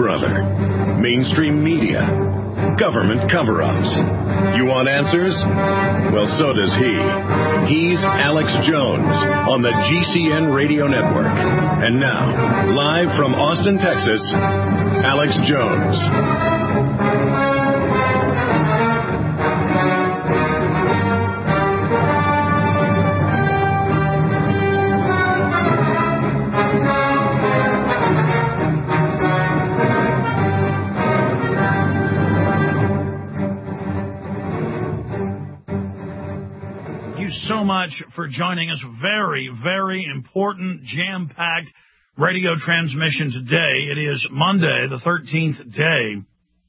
other. Mainstream media. Government cover-ups. You want answers? Well, so does he. He's Alex Jones on the GCN Radio Network. And now, live from Austin, Texas, Alex Jones. So much for joining us. Very, very important, jam-packed radio transmission today. It is Monday, the 13th day.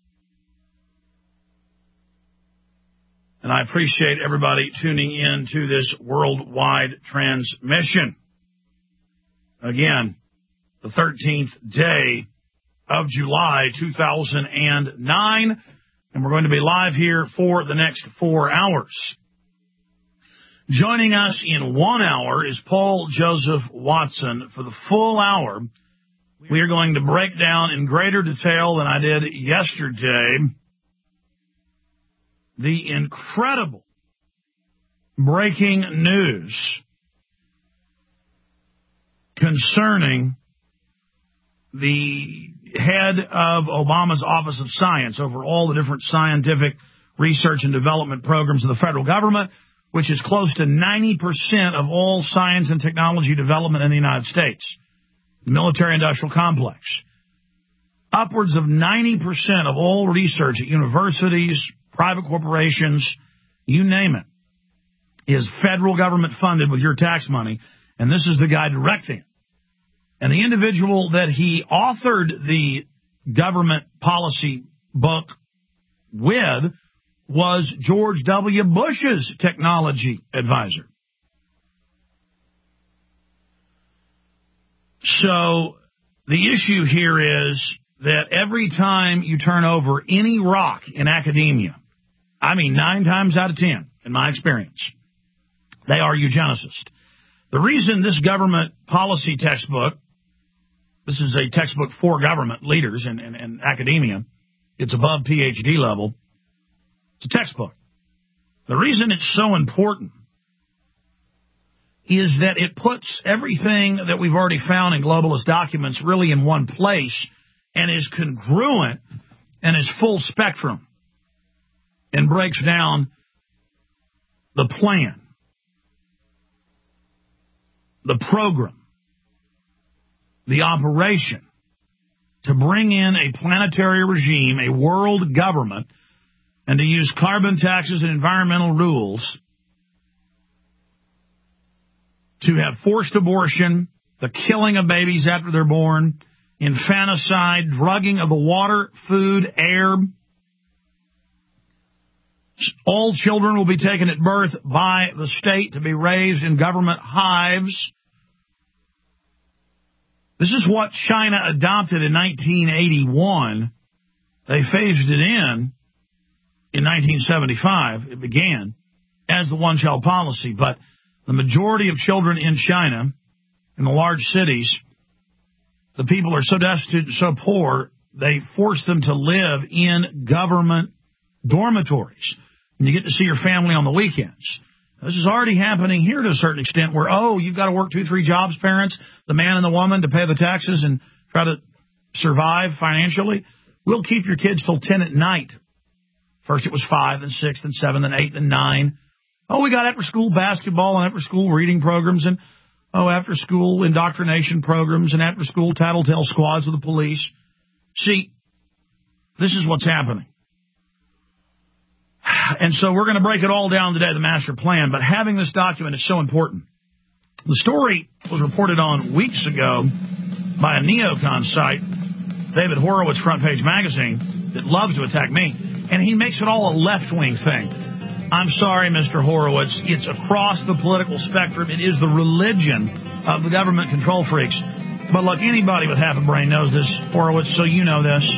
And I appreciate everybody tuning in to this worldwide transmission. Again, the 13th day of July 2009. And we're going to be live here for the next 4 hours. Joining us in 1 hour is Paul Joseph Watson. For the full hour, we are going to break down in greater detail than I did yesterday the incredible breaking news concerning the head of Obama's Office of Science over all the different scientific research and development programs of the federal government, which is close to 90% of all science and technology development in the United States, the military-industrial complex. Upwards of 90% of all research at universities, private corporations, you name it, is federal government funded with your tax money, and this is the guy directing it. And the individual that he authored the government policy book with was George W. Bush's technology advisor. So the issue here is that every time you turn over any rock in academia, I mean 9 times out of 10, in my experience, they are eugenicists. The reason this government policy textbook, this is a textbook for government leaders and academia, it's above PhD level, it's a textbook. The reason it's so important is that it puts everything that we've already found in globalist documents really in one place and is congruent and is full spectrum and breaks down the plan, the program, the operation to bring in a planetary regime, a world government, and to use carbon taxes and environmental rules to have forced abortion, the killing of babies after they're born, infanticide, drugging of the water, food, air. All children will be taken at birth by the state to be raised in government hives. This is what China adopted in 1981. They phased it in 1975, it began as the one-child policy, but the majority of children in China, in the large cities, the people are so destitute and so poor, they force them to live in government dormitories. And you get to see your family on the weekends. This is already happening here to a certain extent where, you've got to work 2-3 jobs, parents, the man and the woman, to pay the taxes and try to survive financially. We'll keep your kids till 10 at night. First it was 5, then 6, then 7, then 8, then 9. We got after-school basketball and after-school reading programs and, after-school indoctrination programs and after-school tattletale squads with the police. See, this is what's happening. And so we're going to break it all down today, the master plan, but having this document is so important. The story was reported on weeks ago by a neocon site, David Horowitz Front Page Magazine, that loves to attack me. And he makes it all a left-wing thing. I'm sorry, Mr. Horowitz. It's across the political spectrum. It is the religion of the government control freaks. But look, anybody with half a brain knows this, Horowitz, so you know this.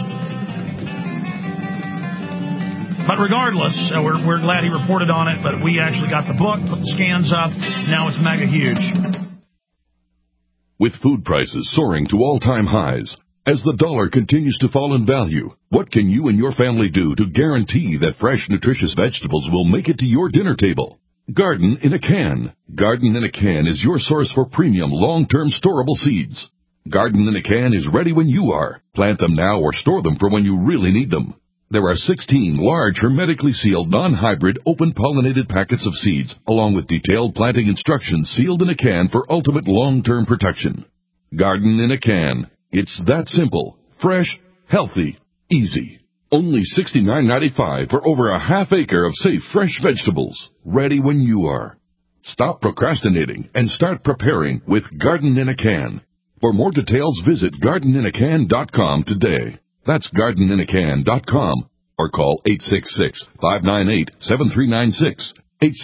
But regardless, we're glad he reported on it, but we actually got the book, put the scans up. Now it's mega huge. With food prices soaring to all-time highs, As the dollar continues to fall in value, what can you and your family do to guarantee that fresh, nutritious vegetables will make it to your dinner table? Garden in a Can. Garden in a Can is your source for premium, long-term storable seeds. Garden in a Can is ready when you are. Plant them now or store them for when you really need them. There are 16 large, hermetically sealed, non-hybrid, open-pollinated packets of seeds, along with detailed planting instructions sealed in a can for ultimate long-term protection. Garden in a Can. It's that simple, fresh, healthy, easy. Only $69.95 for over a half acre of safe, fresh vegetables, ready when you are. Stop procrastinating and start preparing with Garden in a Can. For more details, visit gardeninacan.com today. That's gardeninacan.com or call 866-598-7396,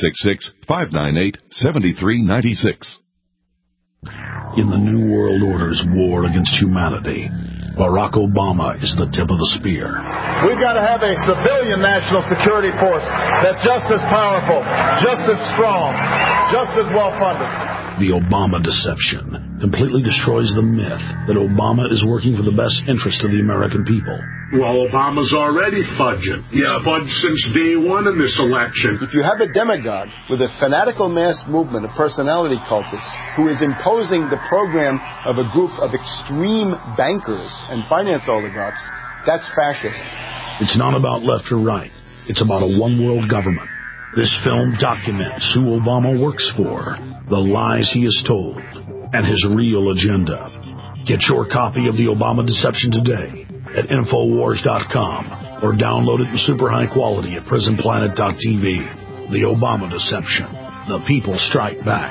866-598-7396. In the New World Order's war against humanity, Barack Obama is the tip of the spear. We've got to have a civilian national security force that's just as powerful, just as strong, just as well-funded. The Obama deception completely destroys the myth that Obama is working for the best interest of the American people. Well, Obama's already fudging. He's fudged since day one in this election. If you have a demagogue with a fanatical mass movement of personality cultists who is imposing the program of a group of extreme bankers and finance oligarchs, that's fascist. It's not about left or right. It's about a one-world government. This film documents who Obama works for, the lies he has told, and his real agenda. Get your copy of The Obama Deception today at Infowars.com or download it in super high quality at PrisonPlanet.tv. The Obama Deception. The people strike back.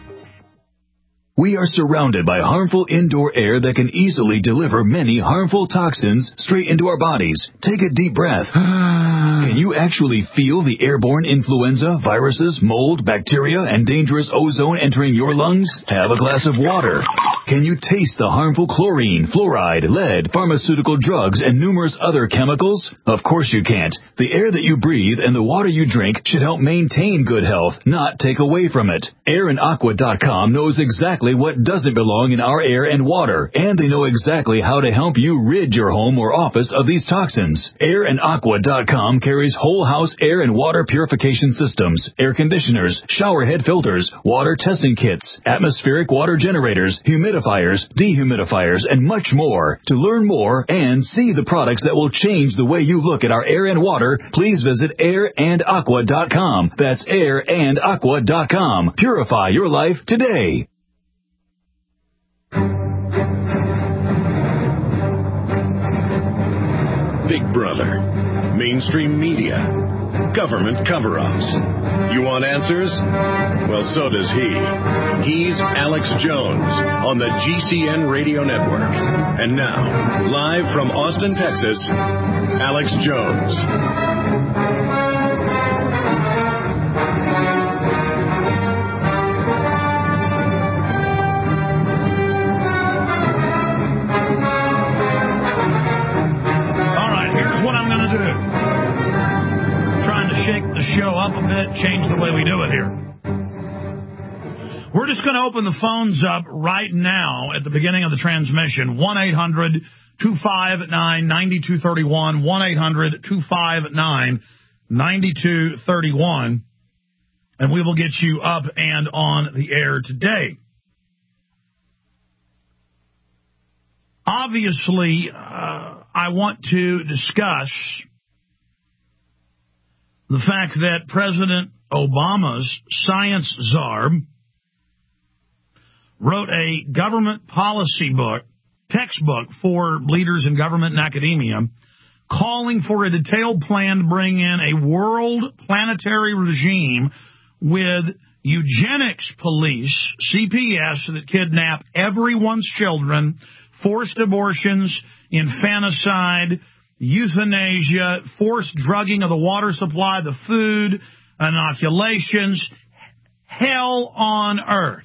We are surrounded by harmful indoor air that can easily deliver many harmful toxins straight into our bodies. Take a deep breath. Can you actually feel the airborne influenza, viruses, mold, bacteria, and dangerous ozone entering your lungs? Have a glass of water. Can you taste the harmful chlorine, fluoride, lead, pharmaceutical drugs, and numerous other chemicals? Of course you can't. The air that you breathe and the water you drink should help maintain good health, not take away from it. AirandAqua.com knows exactly what doesn't belong in our air and water, and they know exactly how to help you rid your home or office of these toxins. AirandAqua.com carries whole house air and water purification systems, air conditioners, shower head filters, water testing kits, atmospheric water generators, humidifiers, dehumidifiers, and much more. To learn more and see the products that will change the way you look at our air and water, please visit AirandAqua.com. That's AirandAqua.com. Purify your life today. Big Brother, mainstream media, government cover-ups. You want answers? Well, so does he. He's Alex Jones on the GCN Radio Network. And now, live from Austin, Texas, Alex Jones. Shake the show up a bit, change the way we do it here. We're just going to open the phones up right now at the beginning of the transmission. 1-800-259-9231, 1-800-259-9231, and we will get you up and on the air today. Obviously, I want to discuss the fact that President Obama's science czar wrote a government policy book, textbook for leaders in government and academia, calling for a detailed plan to bring in a world planetary regime with eugenics police, CPS, that kidnap everyone's children, forced abortions, infanticide, euthanasia, forced drugging of the water supply, the food, inoculations, hell on earth.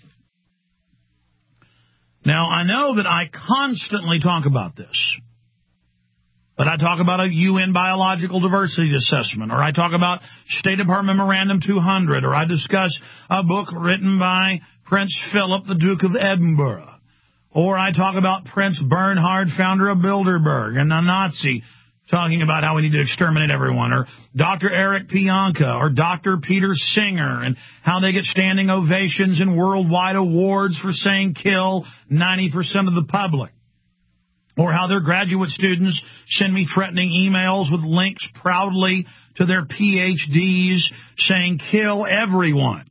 Now, I know that I constantly talk about this, but I talk about a UN biological diversity assessment, or I talk about State Department Memorandum 200, or I discuss a book written by Prince Philip, the Duke of Edinburgh, Or I talk about Prince Bernhard, founder of Bilderberg, and a Nazi, talking about how we need to exterminate everyone, or Dr. Eric Pianka, or Dr. Peter Singer, and how they get standing ovations and worldwide awards for saying kill 90% of the public. Or how their graduate students send me threatening emails with links proudly to their PhDs saying kill everyone.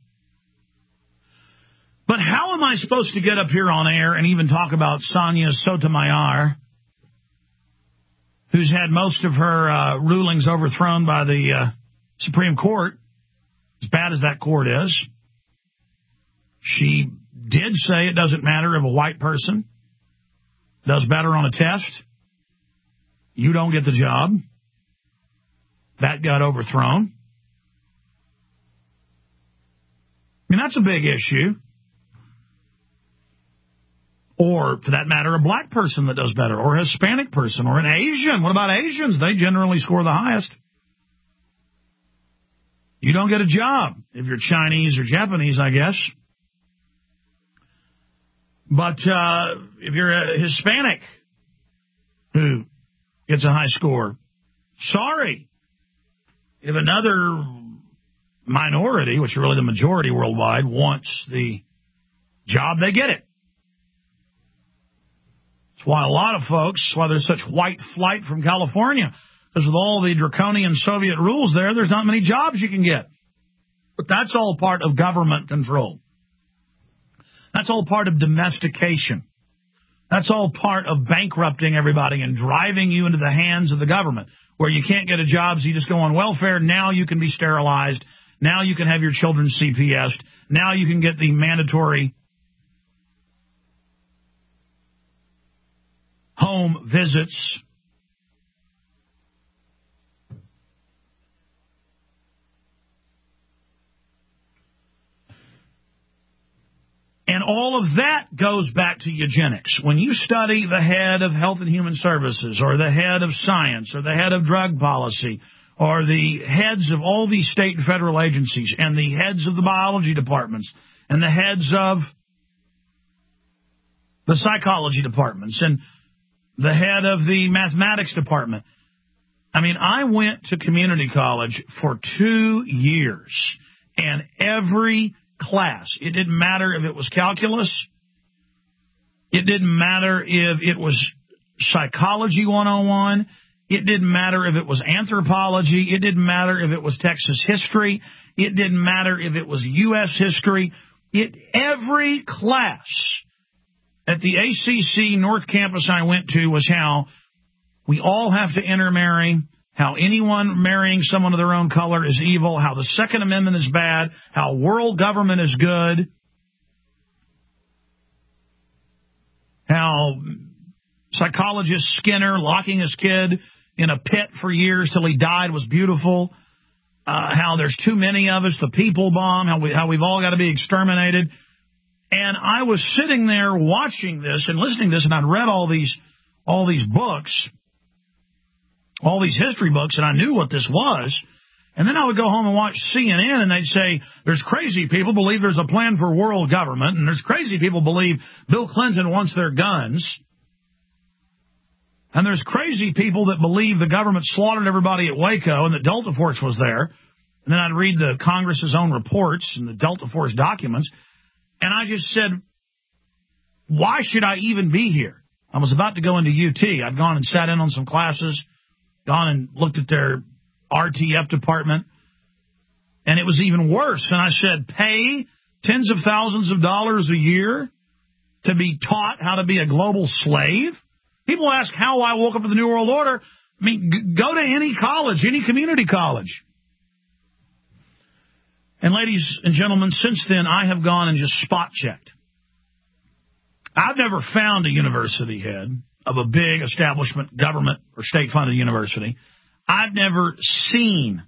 But how am I supposed to get up here on air and even talk about Sonia Sotomayor, who's had most of her rulings overthrown by the Supreme Court, as bad as that court is? She did say it doesn't matter if a white person does better on a test, you don't get the job. That got overthrown. I mean, that's a big issue. Or, for that matter, a black person that does better, or a Hispanic person, or an Asian. What about Asians? They generally score the highest. You don't get a job if you're Chinese or Japanese, I guess. But if you're a Hispanic who gets a high score, sorry. If another minority, which are really the majority worldwide, wants the job, they get it. That's why a lot of folks, why there's such white flight from California, because with all the draconian Soviet rules there's not many jobs you can get. But that's all part of government control. That's all part of domestication. That's all part of bankrupting everybody and driving you into the hands of the government, where you can't get a job, so you just go on welfare. Now you can be sterilized. Now you can have your children CPS'd. Now you can get the mandatory home visits. And all of that goes back to eugenics. When you study the head of Health and Human Services, or the head of science, or the head of drug policy, or the heads of all these state and federal agencies, and the heads of the biology departments, and the heads of the psychology departments, and the head of the mathematics department. I mean, I went to community college for 2 years, and every class, it didn't matter if it was calculus, it didn't matter if it was psychology 101, it didn't matter if it was anthropology, it didn't matter if it was Texas history, it didn't matter if it was U.S. history, every class at the ACC North Campus I went to was how we all have to intermarry, how anyone marrying someone of their own color is evil, how the Second Amendment is bad, how world government is good, how psychologist Skinner locking his kid in a pit for years till he died was beautiful, how there's too many of us, the people bomb, how we've all got to be exterminated. And I was sitting there watching this and listening to this, and I'd read all these books, all these history books, and I knew what this was. And then I would go home and watch CNN, and they'd say, there's crazy people believe there's a plan for world government, and there's crazy people believe Bill Clinton wants their guns, and there's crazy people that believe the government slaughtered everybody at Waco and that Delta Force was there. And then I'd read the Congress's own reports and the Delta Force documents, and I just said, why should I even be here? I was about to go into UT. I'd gone and sat in on some classes, gone and looked at their RTF department, and it was even worse. And I said, pay tens of thousands of dollars a year to be taught how to be a global slave? People ask how I woke up to the New World Order. I mean, go to any college, any community college. And ladies and gentlemen, since then, I have gone and just spot checked. I've never found a university head of a big establishment, government or state-funded university. I've never seen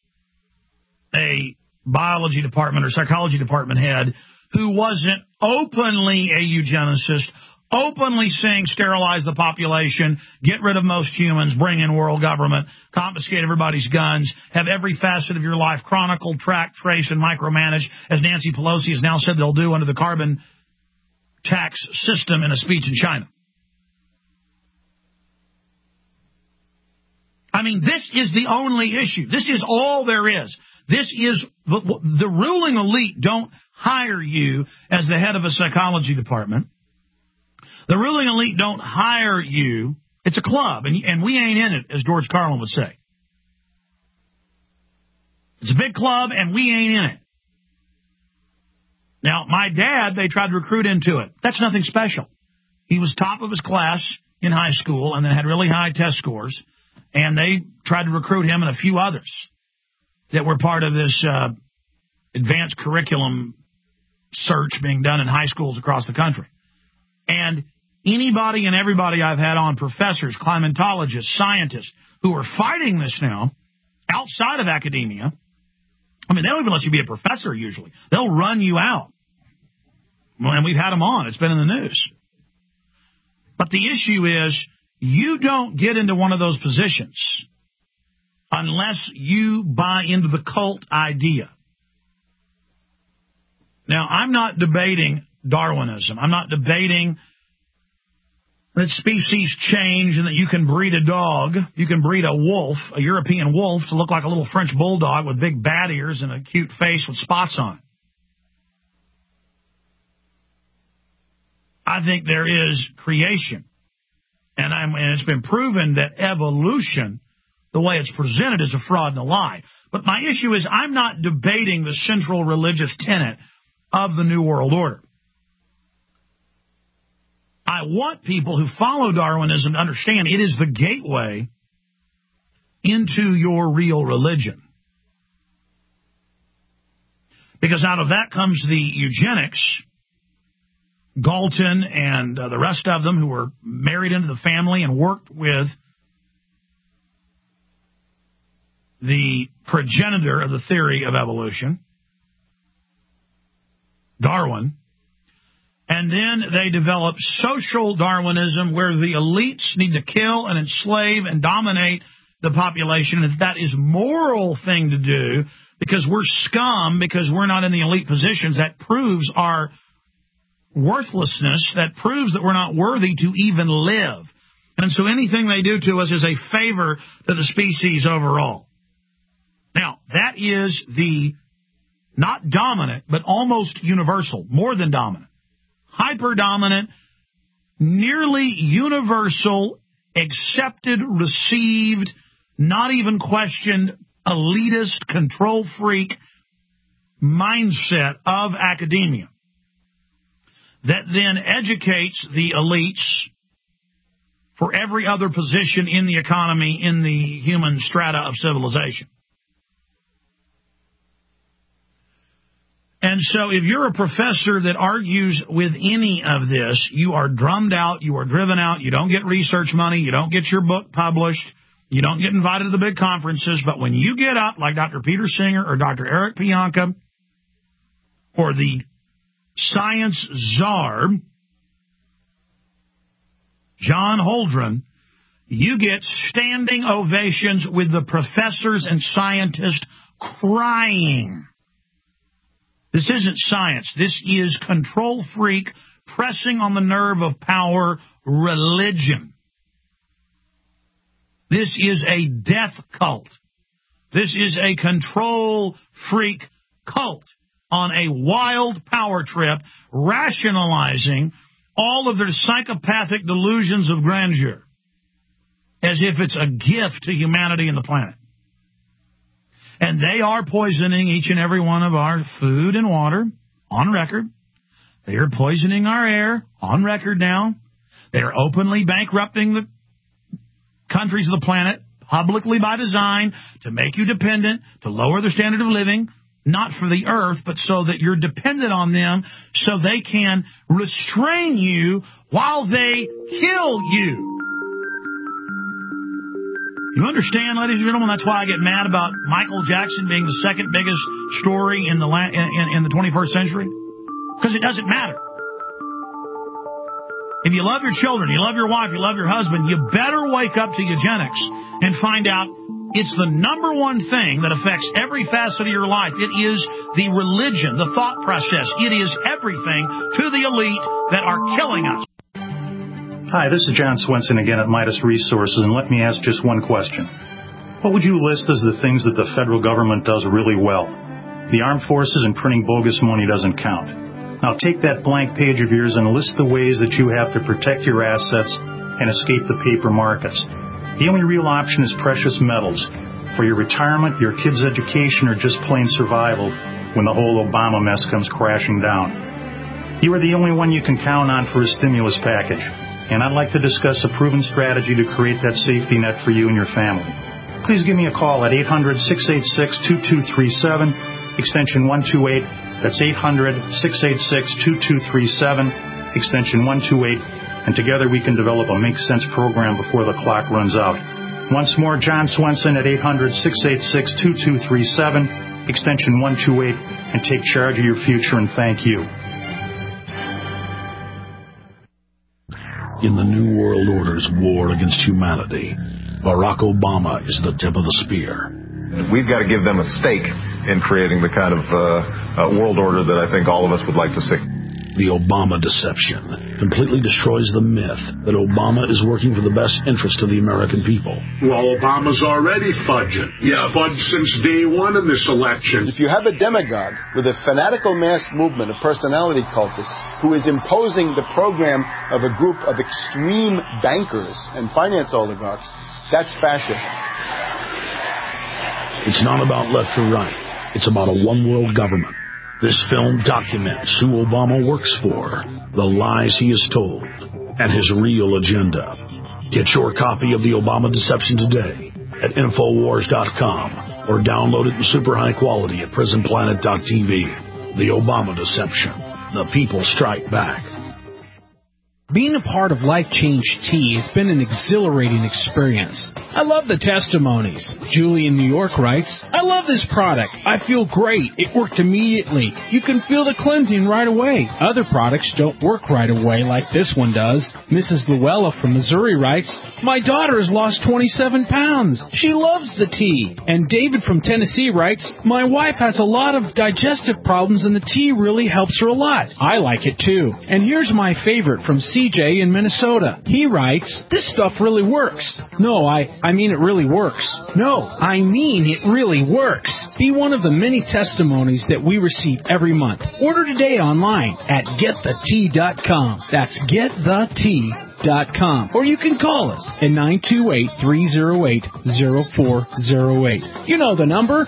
a biology department or psychology department head who wasn't openly a eugenicist, openly saying sterilize the population, get rid of most humans, bring in world government, confiscate everybody's guns, have every facet of your life chronicled, tracked, traced, and micromanaged, as Nancy Pelosi has now said they'll do under the Carbon tax system in a speech in China. I mean, this is the only issue. This is all there is. This is the ruling elite don't hire you as the head of a psychology department. The ruling elite don't hire you. It's a club, and we ain't in it, as George Carlin would say. It's a big club, and we ain't in it. Now, my dad, they tried to recruit into it. That's nothing special. He was top of his class in high school and then had really high test scores, and they tried to recruit him and a few others that were part of this advanced curriculum search being done in high schools across the country. And anybody and everybody I've had on, professors, climatologists, scientists, who are fighting this now outside of academia, I mean, they don't even let you be a professor usually. They'll run you out. And we've had them on. It's been in the news. But the issue is you don't get into one of those positions unless you buy into the cult idea. Now, I'm not debating Darwinism. I'm not debating that species change and that you can breed a dog, you can breed a wolf, a European wolf, to look like a little French bulldog with big bat ears and a cute face with spots on it. I think there is creation. And it's been proven that evolution, the way it's presented, is a fraud and a lie. But my issue is I'm not debating the central religious tenet of the New World Order. I want people who follow Darwinism to understand it is the gateway into your real religion. Because out of that comes the eugenics. Galton and the rest of them who were married into the family and worked with the progenitor of the theory of evolution, Darwin. And then they developed social Darwinism where the elites need to kill and enslave and dominate the population. And that is a moral thing to do because we're scum, because we're not in the elite positions. That proves our worthlessness, that proves that we're not worthy to even live. And so anything they do to us is a favor to the species overall. Now, that is the not dominant, but almost universal, more than dominant, hyper-dominant, nearly universal, accepted, received, not even questioned, elitist, control freak mindset of academia that then educates the elites for every other position in the economy, in the human strata of civilization. And so if you're a professor that argues with any of this, you are drummed out, you are driven out, you don't get research money, you don't get your book published, you don't get invited to the big conferences, but when you get up, like Dr. Peter Singer or Dr. Eric Pianka or the science czar, John Holdren, you get standing ovations with the professors and scientists crying. This isn't science. This is control freak, pressing on the nerve of power, religion. This is a death cult. This is a control freak cult on a wild power trip, rationalizing all of their psychopathic delusions of grandeur as if it's a gift to humanity and the planet. And they are poisoning each and every one of our food and water, on record. They are poisoning our air, on record now. They are openly bankrupting the countries of the planet, publicly by design, to make you dependent, to lower the standard of living, not for the earth, but so that you're dependent on them, so they can restrain you while they kill you. You understand, ladies and gentlemen? That's why I get mad about Michael Jackson being the second biggest story in the 21st century. Because it doesn't matter. If you love your children, you love your wife, you love your husband, you better wake up to eugenics and find out It's the number one thing that affects every facet of your life. It is the religion, the thought process. It is everything to the elite that are killing us. Hi, this is John Swenson again at Midas Resources, and let me ask just one question. What would you list as the things that the federal government does really well? The armed forces and printing bogus money doesn't count. Now take that blank page of yours and list the ways that you have to protect your assets and escape the paper markets. The only real option is precious metals for your retirement, your kids' education, or just plain survival when the whole Obama mess comes crashing down. You are the only one you can count on for a stimulus package, and I'd like to discuss a proven strategy to create that safety net for you and your family. Please give me a call at 800-686-2237, extension 128. That's 800-686-2237, extension 128. And together we can develop a Make Sense program before the clock runs out. Once more, John Swenson at 800-686-2237, extension 128, and take charge of your future, and thank you. In the New World Order's war against humanity, Barack Obama is the tip of the spear. We've got to give them a stake in creating the kind of world order that I think all of us would like to see. The Obama deception completely destroys the myth that Obama is working for the best interest of the American people. Well, Obama's already fudging. He's fudged since day one in this election. If you have a demagogue with a fanatical mass movement of personality cultists who is imposing the program of a group of extreme bankers and finance oligarchs, that's fascism. It's not about left or right. It's about a one-world government. This film documents who Obama works for, the lies he has told, and his real agenda. Get your copy of The Obama Deception today at Infowars.com or download it in super high quality at PrisonPlanet.tv. The Obama Deception. The people strike back. Being a part of Life Change Tea has been an exhilarating experience. I love the testimonies. Julie in New York writes, I love this product. I feel great. It worked immediately. You can feel the cleansing right away. Other products don't work right away like this one does. Mrs. Luella from Missouri writes, my daughter has lost 27 pounds. She loves the tea. And David from Tennessee writes, my wife has a lot of digestive problems and the tea really helps her a lot. I like it too. And here's my favorite from CJ in Minnesota. He writes, this stuff really works. No, I mean it really works. No, I mean it really works. Be one of the many testimonies that we receive every month. Order today online at getthetea.com. That's getthetea.com. Or you can call us at 928-308-0408. You know the number,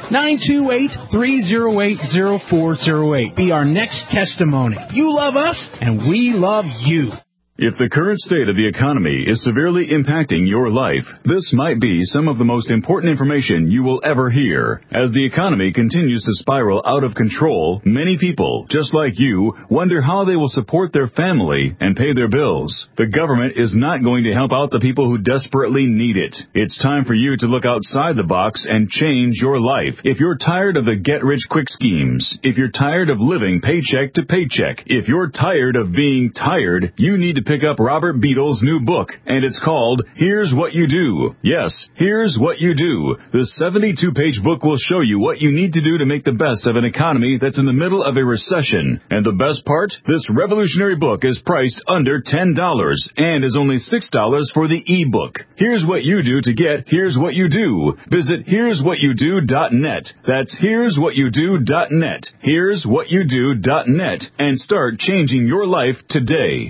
928-308-0408. Be our next testimony. You love us, and we love you. If the current state of the economy is severely impacting your life, this might be some of the most important information you will ever hear. As the economy continues to spiral out of control, many people, just like you, wonder how they will support their family and pay their bills. The government is not going to help out the people who desperately need it. It's time for you to look outside the box and change your life. If you're tired of the get-rich-quick schemes, if you're tired of living paycheck to paycheck, if you're tired of being tired, you need to pick up Robert Beadle's new book, and it's called Here's What You Do. Yes, Here's What You Do. The 72-page book will show you what you need to do to make the best of an economy that's in the middle of a recession. And the best part? This revolutionary book is priced under $10 and is only $6 for the e-book. Here's what you do to get Here's What You Do. Visit here'swhatyoudo.net. That's here'swhatyoudo.net. Here'swhatyoudo.net. And start changing your life today.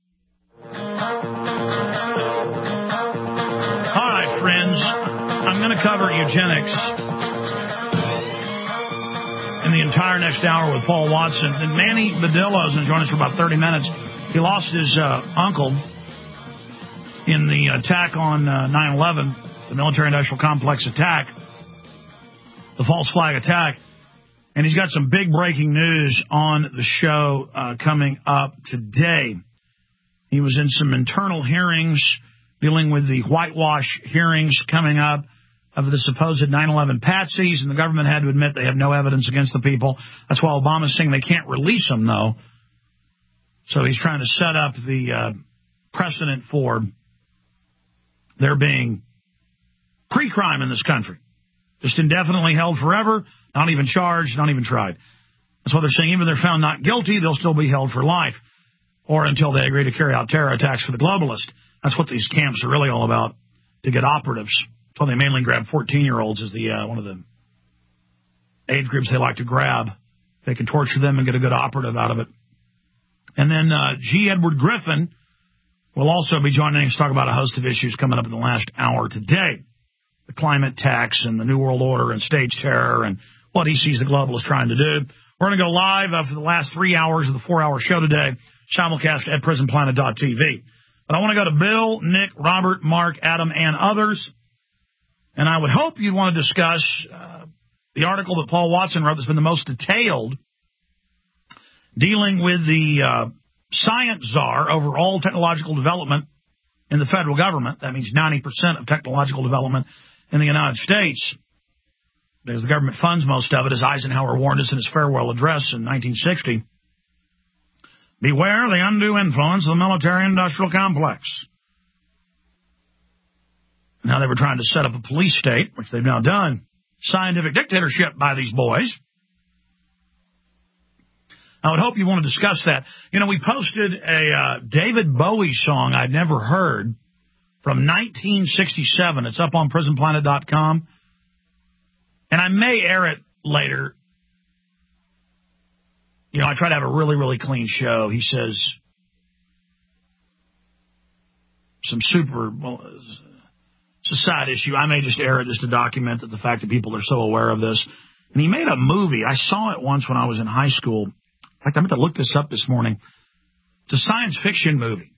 Friends, I'm going to cover eugenics in the entire next hour with Paul Watson. And Manny Badillo is going to join us for about 30 minutes. He lost his uncle in the attack on 9/11, the military-industrial complex attack, the false flag attack. And he's got some big breaking news on the show coming up today. He was in some internal hearings dealing with the whitewash hearings coming up of the supposed 9/11 patsies, and the government had to admit they have no evidence against the people. That's why Obama's saying they can't release them, though. So he's trying to set up the precedent for there being pre-crime in this country. Just indefinitely held forever, not even charged, not even tried. That's what they're saying. Even if they're found not guilty, they'll still be held for life, or until they agree to carry out terror attacks for the globalists. That's what these camps are really all about, to get operatives. That's why they mainly grab 14-year-olds as the one of the age groups they like to grab. They can torture them and get a good operative out of it. And then G. Edward Griffin will also be joining us to talk about a host of issues coming up in the last hour today. The climate tax and the New World Order and stage terror and what he sees the globalists trying to do. We're going to go live for the last 3 hours of the 4-hour show today, simulcast at prisonplanet.tv. But I want to go to Bill, Nick, Robert, Mark, Adam, and others. And I would hope you'd want to discuss the article that Paul Watson wrote that's been the most detailed, dealing with the science czar over all technological development in the federal government. That means 90% of technological development in the United States, because the government funds most of it, as Eisenhower warned us in his farewell address in 1960. Beware the undue influence of the military-industrial complex. Now they were trying to set up a police state, which they've now done. Scientific dictatorship by these boys. I would hope you want to discuss that. You know, we posted a David Bowie song I'd never heard from 1967. It's up on prisonplanet.com. And I may air it later. You know, I try to have a really, really clean show. He says some super, well, it's a side issue. I may just air it just to document that the fact that people are so aware of this. And he made a movie. I saw it once when I was in high school. In fact, I meant to look this up this morning. It's a science fiction movie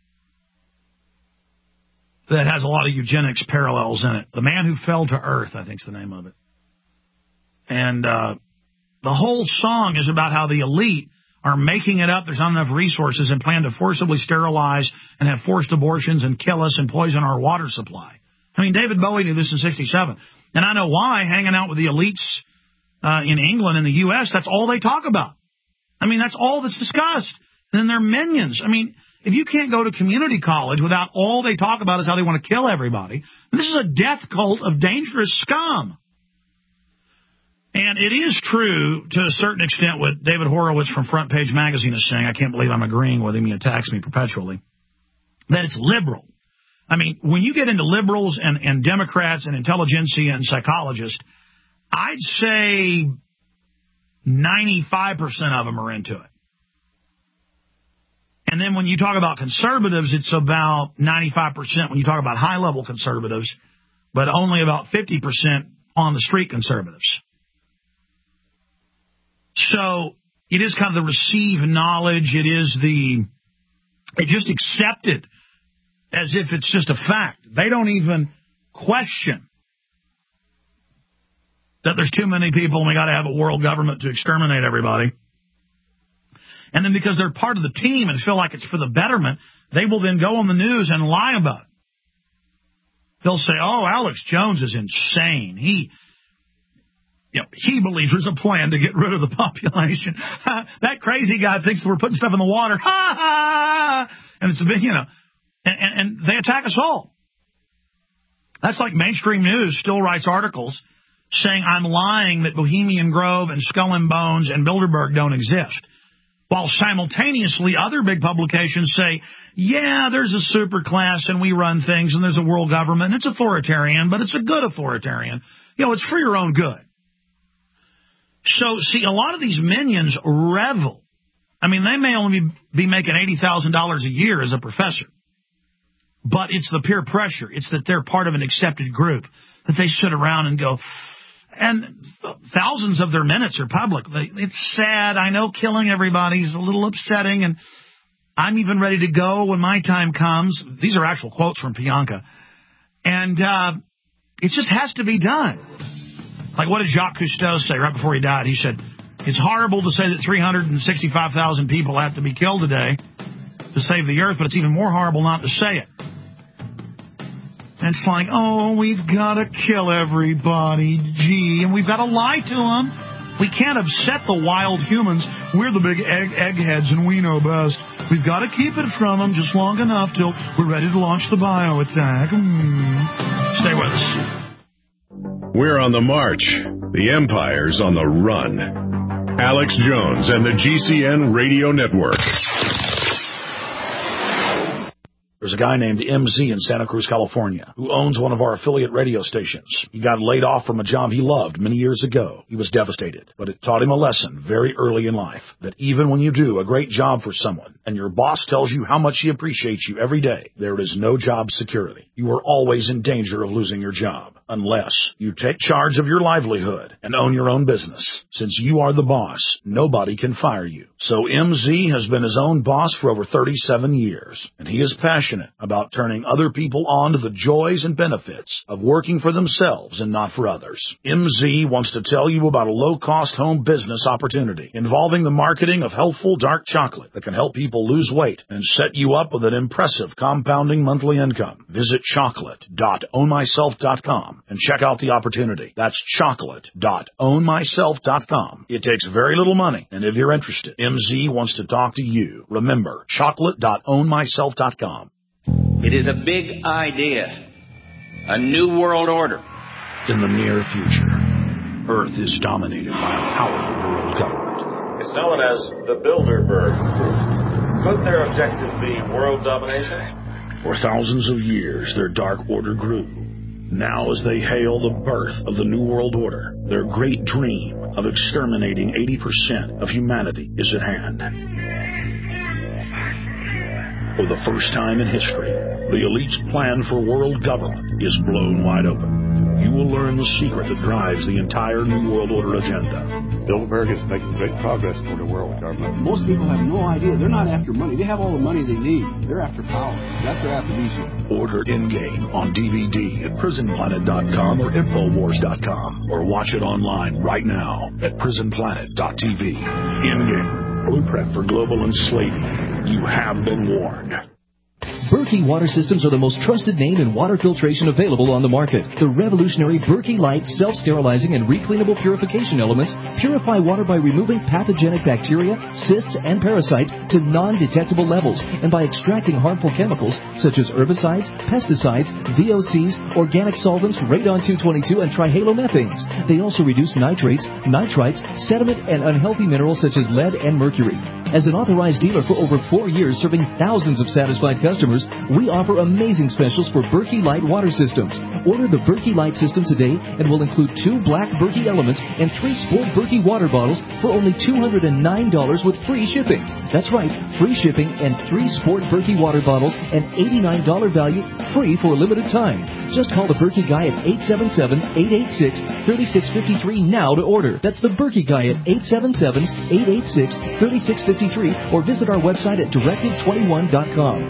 that has a lot of eugenics parallels in it. The Man Who Fell to Earth, I think is the name of it. And the whole song is about how the elite are making it up. There's not enough resources and plan to forcibly sterilize and have forced abortions and kill us and poison our water supply. I mean, David Bowie knew this in 67. And I know why. Hanging out with the elites in England and the U.S., that's all they talk about. I mean, that's all that's discussed. And then they're minions. I mean, if you can't go to community college without all they talk about is how they want to kill everybody, this is a death cult of dangerous scum. And it is true to a certain extent what David Horowitz from Front Page Magazine is saying. I can't believe I'm agreeing with him. He attacks me perpetually. That it's liberal. I mean, when you get into liberals and Democrats and intelligentsia and psychologists, I'd say 95% of them are into it. And then when you talk about conservatives, it's about 95% when you talk about high-level conservatives, but only about 50% on the street conservatives. So it is kind of the receive knowledge. It just accept it as if it's just a fact. They don't even question that there's too many people and we got to have a world government to exterminate everybody. And then because they're part of the team and feel like it's for the betterment, they will then go on the news and lie about it. They'll say, oh, Alex Jones is insane. He believes there's a plan to get rid of the population. That crazy guy thinks that we're putting stuff in the water. Ha ha! And it's a bit, and they attack us all. That's like mainstream news still writes articles saying I'm lying that Bohemian Grove and Skull and Bones and Bilderberg don't exist. While simultaneously other big publications say, yeah, there's a super class and we run things and there's a world government and it's authoritarian, but it's a good authoritarian. It's for your own good. So, see, a lot of these minions revel. I mean, they may only be making $80,000 a year as a professor. But it's the peer pressure. It's that they're part of an accepted group, that they sit around and go, and thousands of their minutes are public. It's sad. I know killing everybody is a little upsetting, and I'm even ready to go when my time comes. These are actual quotes from Pianka. And it just has to be done. Like, what did Jacques Cousteau say right before he died? He said, it's horrible to say that 365,000 people have to be killed today to save the earth, but it's even more horrible not to say it. And it's like, oh, we've got to kill everybody, gee, and we've got to lie to them. We can't upset the wild humans. We're the big eggheads, and we know best. We've got to keep it from them just long enough till we're ready to launch the bio attack. Stay with us. We're on the march. The empire's on the run. Alex Jones and the GCN Radio Network. There's a guy named MZ in Santa Cruz, California, who owns one of our affiliate radio stations. He got laid off from a job he loved many years ago. He was devastated, but it taught him a lesson very early in life, that even when you do a great job for someone and your boss tells you how much he appreciates you every day, there is no job security. You are always in danger of losing your job unless you take charge of your livelihood and own your own business. Since you are the boss, nobody can fire you. So MZ has been his own boss for over 37 years, and he is passionate about turning other people on to the joys and benefits of working for themselves and not for others. MZ wants to tell you about a low-cost home business opportunity involving the marketing of healthful dark chocolate that can help people lose weight and set you up with an impressive compounding monthly income. Visit chocolate.ownmyself.com and check out the opportunity. That's chocolate.ownmyself.com. It takes very little money, and if you're interested, MZ wants to talk to you. Remember, chocolate.ownmyself.com. It is a big idea, a new world order. In the near future, Earth is dominated by a powerful world government. It's known as the Bilderberg Group. Could their objective be world domination? For thousands of years, their dark order grew. Now, as they hail the birth of the New World Order, their great dream of exterminating 80% of humanity is at hand. For the first time in history, the elite's plan for world government is blown wide open. You will learn the secret that drives the entire New World Order agenda. Bilderberg is making great progress toward a world government. Most people have no idea. They're not after money. They have all the money they need. They're after power. That's their after. Order In-Game on DVD at prisonplanet.com or Infowars.com, or watch it online right now at prisonplanet.tv. In-Game, blueprint for global enslaving. You have been warned. Berkey Water Systems are the most trusted name in water filtration available on the market. The revolutionary Berkey Light self-sterilizing and recleanable purification elements purify water by removing pathogenic bacteria, cysts, and parasites to non-detectable levels, and by extracting harmful chemicals such as herbicides, pesticides, VOCs, organic solvents, radon-222, and trihalomethanes. They also reduce nitrates, nitrites, sediment, and unhealthy minerals such as lead and mercury. As an authorized dealer for over 4 years serving thousands of satisfied customers, we offer amazing specials for Berkey Light water systems. Order the Berkey Light system today and will include 2 black Berkey elements and 3 Sport Berkey water bottles for only $209 with free shipping. That's right, free shipping and 3 Sport Berkey water bottles and $89 value free for a limited time. Just call the Berkey Guy at 877-886-3653 now to order. That's the Berkey Guy at 877-886-3653 or visit our website at directive21.com.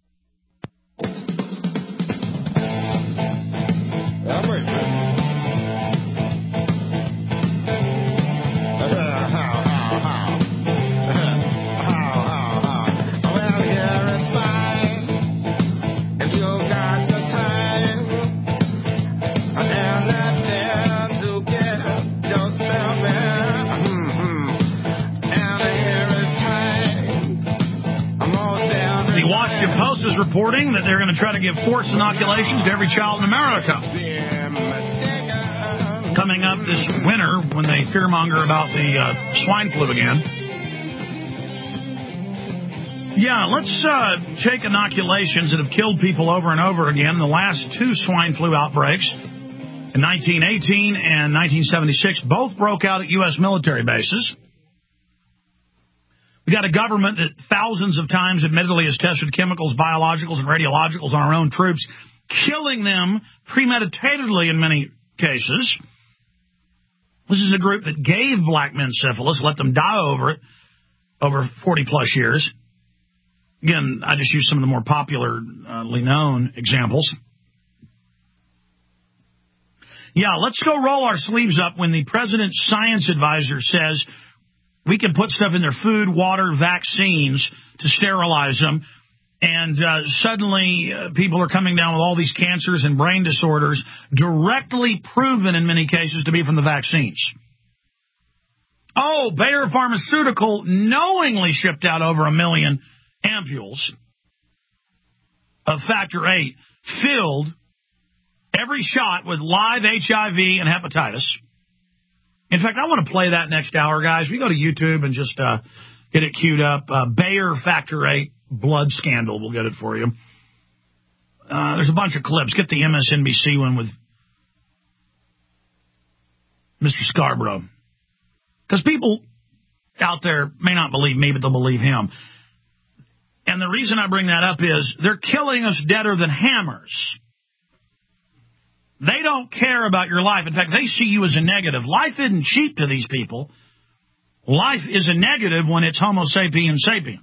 Is reporting that they're going to try to give forced inoculations to every child in America. Coming up this winter when they fearmonger about the swine flu again. Yeah, let's take inoculations that have killed people over and over again. The last 2 swine flu outbreaks in 1918 and 1976 both broke out at U.S. military bases. We got a government that thousands of times admittedly has tested chemicals, biologicals, and radiologicals on our own troops, killing them premeditatedly in many cases. This is a group that gave black men syphilis, let them die over it over 40-plus years. Again, I just use some of the more popularly known examples. Yeah, let's go roll our sleeves up when the president's science advisor says we can put stuff in their food, water, vaccines to sterilize them, and suddenly people are coming down with all these cancers and brain disorders, directly proven in many cases to be from the vaccines. Oh, Bayer Pharmaceutical knowingly shipped out over 1 million ampules of Factor VIII, filled every shot with live HIV and hepatitis. In fact, I want to play that next hour, guys. We go to YouTube and just get it queued up. Bayer Factor 8 blood scandal. We'll get it for you. There's a bunch of clips. Get the MSNBC one with Mr. Scarborough. Because people out there may not believe me, but they'll believe him. And the reason I bring that up is they're killing us deader than hammers. They don't care about your life. In fact, they see you as a negative. Life isn't cheap to these people. Life is a negative when it's Homo sapiens sapien.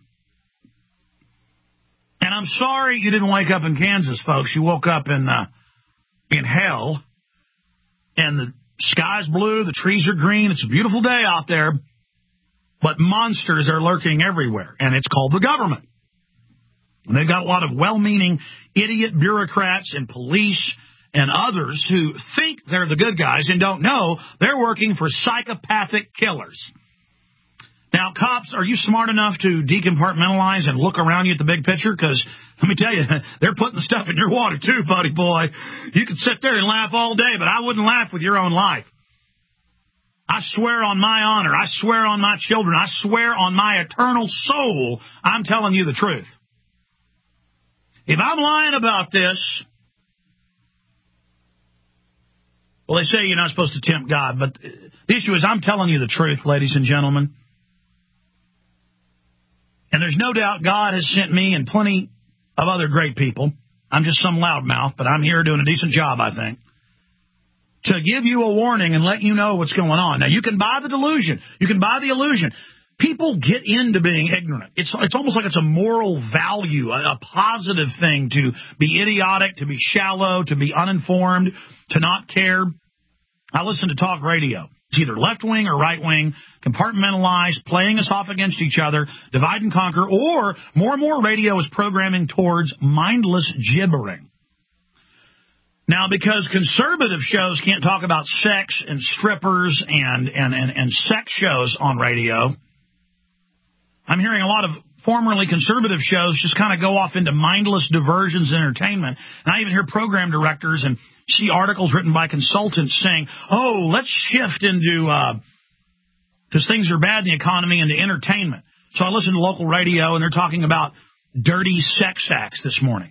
And I'm sorry you didn't wake up in Kansas, folks. You woke up in hell, and the sky's blue, the trees are green. It's a beautiful day out there, but monsters are lurking everywhere, and it's called the government. And they've got a lot of well-meaning idiot bureaucrats and police and others who think they're the good guys and don't know they're working for psychopathic killers. Now, cops, are you smart enough to decompartmentalize and look around you at the big picture? Because, let me tell you, they're putting the stuff in your water too, buddy boy. You could sit there and laugh all day, but I wouldn't laugh with your own life. I swear on my honor. I swear on my children. I swear on my eternal soul, I'm telling you the truth. If I'm lying about this, well, they say you're not supposed to tempt God, but the issue is I'm telling you the truth, ladies and gentlemen. And there's no doubt God has sent me and plenty of other great people. I'm just some loudmouth, but I'm here doing a decent job, I think, to give you a warning and let you know what's going on. Now, you can buy the delusion. You can buy the illusion. People get into being ignorant. It's almost like it's a moral value, a positive thing to be idiotic, to be shallow, to be uninformed, to not care. I listen to talk radio. It's either left-wing or right-wing, compartmentalized, playing us off against each other, divide and conquer, or more and more radio is programming towards mindless gibbering. Now, because conservative shows can't talk about sex and strippers and sex shows on radio, I'm hearing a lot of formerly conservative shows just kind of go off into mindless diversions and entertainment. And I even hear program directors and see articles written by consultants saying, oh, let's shift into, because things are bad in the economy, into entertainment. So I listen to local radio, and they're talking about dirty sex acts this morning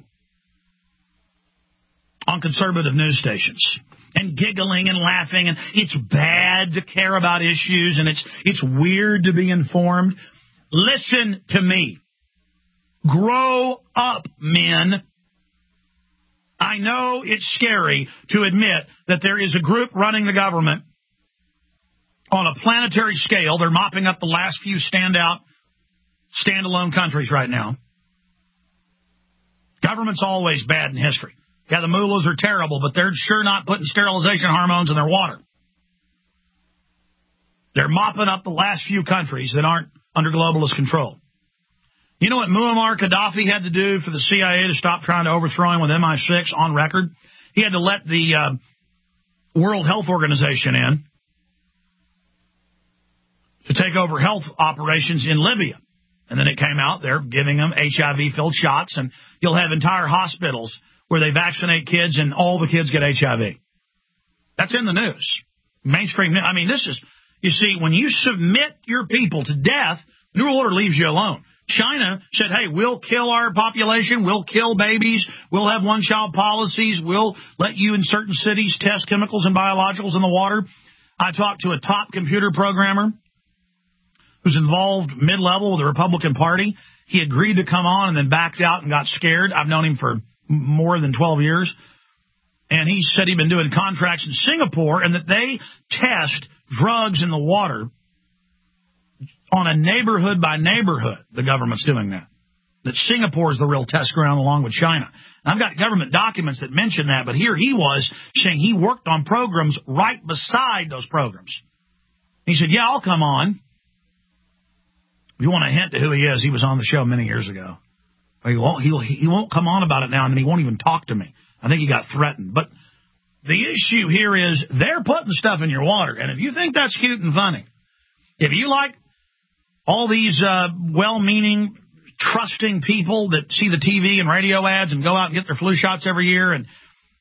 on conservative news stations, and giggling and laughing, and it's bad to care about issues, and it's weird to be informed. Listen to me. Grow up, men. I know it's scary to admit that there is a group running the government on a planetary scale. They're mopping up the last few standalone countries right now. Government's always bad in history. Yeah, the mullahs are terrible, but they're sure not putting sterilization hormones in their water. They're mopping up the last few countries that aren't under globalist control. You know what Muammar Gaddafi had to do for the CIA to stop trying to overthrow him with MI6 on record? He had to let the World Health Organization in to take over health operations in Libya. And then it came out they're giving them HIV-filled shots, and you'll have entire hospitals where they vaccinate kids and all the kids get HIV. That's in the news. Mainstream. I mean, this is, you see, when you submit your people to death, New World Order leaves you alone. China said, hey, we'll kill our population, we'll kill babies, we'll have one-child policies, we'll let you in certain cities test chemicals and biologicals in the water. I talked to a top computer programmer who's involved mid-level with the Republican Party. He agreed to come on and then backed out and got scared. I've known him for more than 12 years. And he said he'd been doing contracts in Singapore and that they test drugs in the water on a neighborhood by neighborhood. The government's doing that. That Singapore is the real test ground along with China. And I've got government documents that mention that, but here he was saying he worked on programs right beside those programs. He said, yeah, I'll come on. If you want a hint to who he is, he was on the show many years ago. He won't come on about it now, and then he won't even talk to me. I think he got threatened. But the issue here is they're putting stuff in your water. And if you think that's cute and funny, if you like all these well-meaning, trusting people that see the TV and radio ads and go out and get their flu shots every year and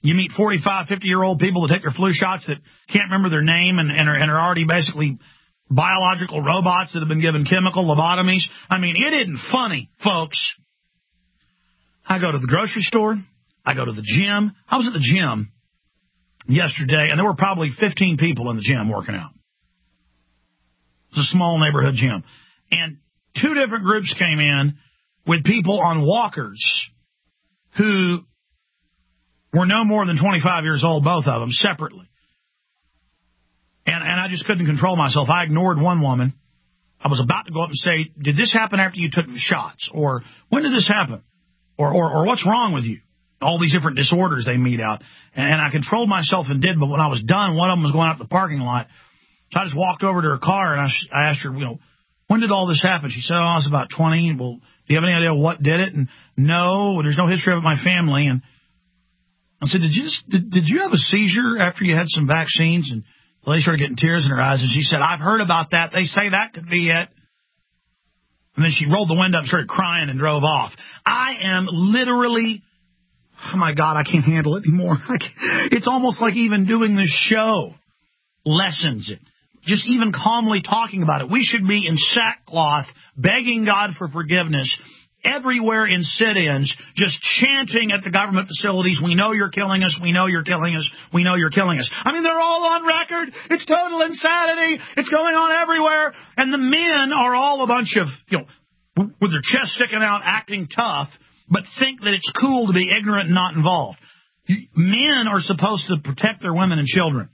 You meet 45, 50-year-old people that take their flu shots that can't remember their name and are already basically biological robots that have been given chemical lobotomies. I mean, it isn't funny, folks. I go to the grocery store. I go to the gym. I was at the gym yesterday, and there were probably 15 people in the gym working out. It's a small neighborhood gym. And 2 different groups came in with people on walkers who were no more than 25 years old, both of them, separately. And I just couldn't control myself. I ignored one woman. I was about to go up and say, did this happen after you took the shots? Or when did this happen? Or what's wrong with you? All these different disorders they meet out. And I controlled myself and did, but when I was done, one of them was going out to the parking lot. So I just walked over to her car, and I asked her, when did all this happen? She said, I was about 20. Well, do you have any idea what did it? And no, there's no history of it in my family. And I said, did you have a seizure after you had some vaccines? And the lady started getting tears in her eyes, and she said, I've heard about that. They say that could be it. And then she rolled the window and started crying and drove off. I am literally, oh, my God, I can't handle it anymore. It's almost like even doing this show lessens it. Just even calmly talking about it. We should be in sackcloth, begging God for forgiveness, everywhere in sit-ins, just chanting at the government facilities, we know you're killing us, we know you're killing us, we know you're killing us. I mean, they're all on record. It's total insanity. It's going on everywhere. And the men are all a bunch of, with their chest sticking out, acting tough, but think that it's cool to be ignorant and not involved. Men are supposed to protect their women and children.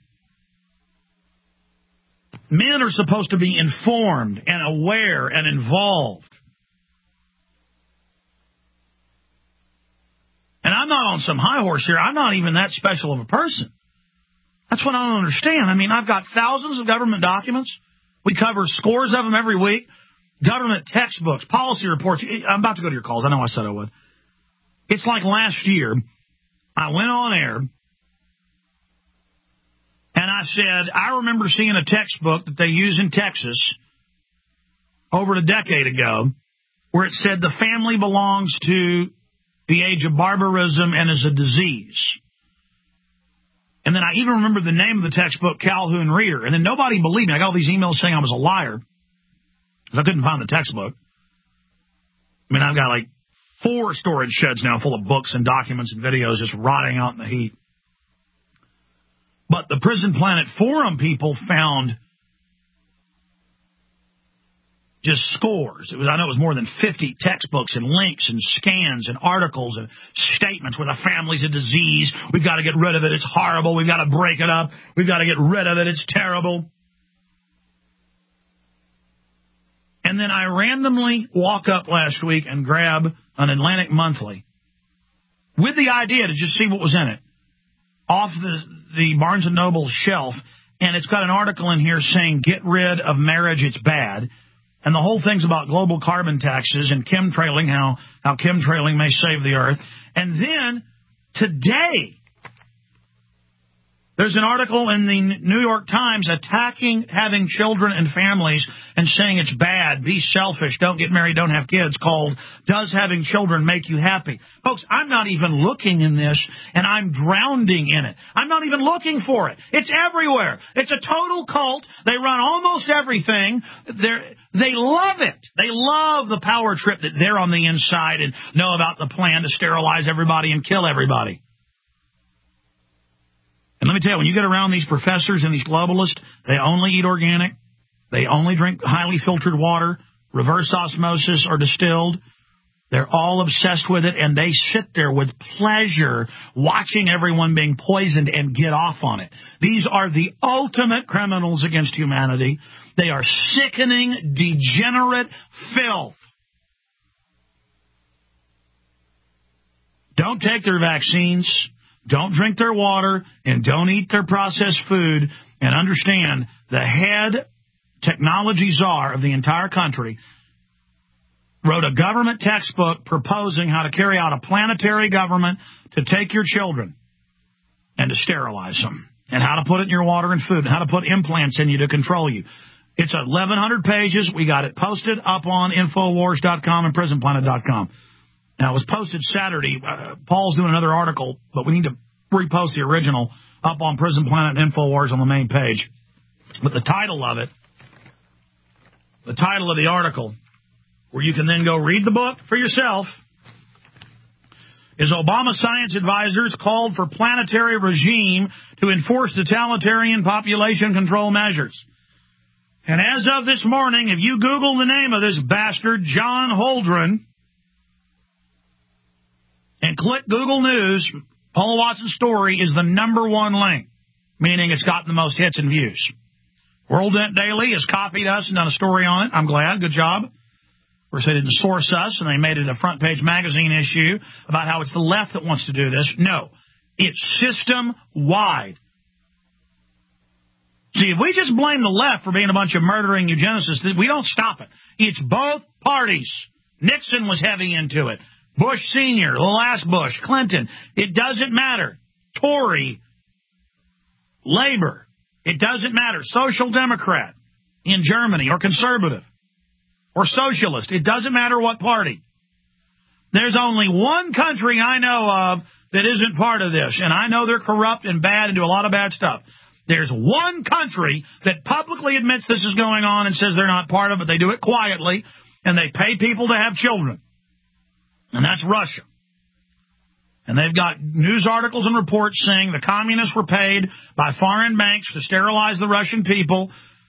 Men are supposed to be informed and aware and involved. And I'm not on some high horse here. I'm not even that special of a person. That's what I don't understand. I mean, I've got thousands of government documents. We cover scores of them every week. Government textbooks, policy reports. I'm about to go to your calls. I know I said I would. It's like last year, I went on air, and I said, I remember seeing a textbook that they use in Texas over a decade ago where it said the family belongs to the age of barbarism and is a disease. And then I even remember the name of the textbook, Calhoun Reader. And then nobody believed me. I got all these emails saying I was a liar because I couldn't find the textbook. I mean, I've got like 4 storage sheds now full of books and documents and videos just rotting out in the heat. But the Prison Planet Forum people found just scores. I know it was more than 50 textbooks and links and scans and articles and statements where the family's a disease. We've got to get rid of it. It's horrible. We've got to break it up. We've got to get rid of it. It's terrible. And then I randomly walk up last week and grab an Atlantic Monthly with the idea to just see what was in it off the Barnes & Noble shelf, and it's got an article in here saying, get rid of marriage, it's bad. And the whole thing's about global carbon taxes and chemtrailing, how chemtrailing may save the earth. And then today, there's an article in the New York Times attacking having children and families and saying it's bad, be selfish, don't get married, don't have kids, called Does Having Children Make You Happy? Folks, I'm not even looking in this, and I'm drowning in it. I'm not even looking for it. It's everywhere. It's a total cult. They run almost everything. They love it. They love the power trip that they're on the inside and know about the plan to sterilize everybody and kill everybody. And let me tell you, when you get around these professors and these globalists, they only eat organic. They only drink highly filtered water, reverse osmosis or distilled. They're all obsessed with it, and they sit there with pleasure watching everyone being poisoned and get off on it. These are the ultimate criminals against humanity. They are sickening, degenerate filth. Don't take their vaccines. Don't drink their water, and don't eat their processed food, and understand the head technology czar of the entire country wrote a government textbook proposing how to carry out a planetary government to take your children and to sterilize them, and how to put it in your water and food, and how to put implants in you to control you. It's 1,100 pages. We got it posted up on Infowars.com and PrisonPlanet.com. Now, it was posted Saturday. Paul's doing another article, but we need to repost the original up on Prison Planet and InfoWars on the main page. But the title of the article, where you can then go read the book for yourself, is Obama Science Advisors called for planetary regime to enforce totalitarian population control measures. And as of this morning, if you Google the name of this bastard, John Holdren, and click Google News, Paula Watson's story is the #1 link, meaning it's gotten the most hits and views. World Net Daily has copied us and done a story on it. I'm glad. Good job. Of course, they didn't source us, and they made it a front-page magazine issue about how it's the left that wants to do this. No, it's system-wide. See, if we just blame the left for being a bunch of murdering eugenicists, we don't stop it. It's both parties. Nixon was heavy into it. Bush Sr., the last Bush, Clinton. It doesn't matter. Tory, Labor. It doesn't matter. Social Democrat in Germany, or conservative, or socialist. It doesn't matter what party. There's only one country I know of that isn't part of this, and I know they're corrupt and bad and do a lot of bad stuff. There's one country that publicly admits this is going on and says they're not part of it. They do it quietly, and they pay people to have children. And that's Russia. And they've got news articles and reports saying the communists were paid by foreign banks to sterilize the Russian people,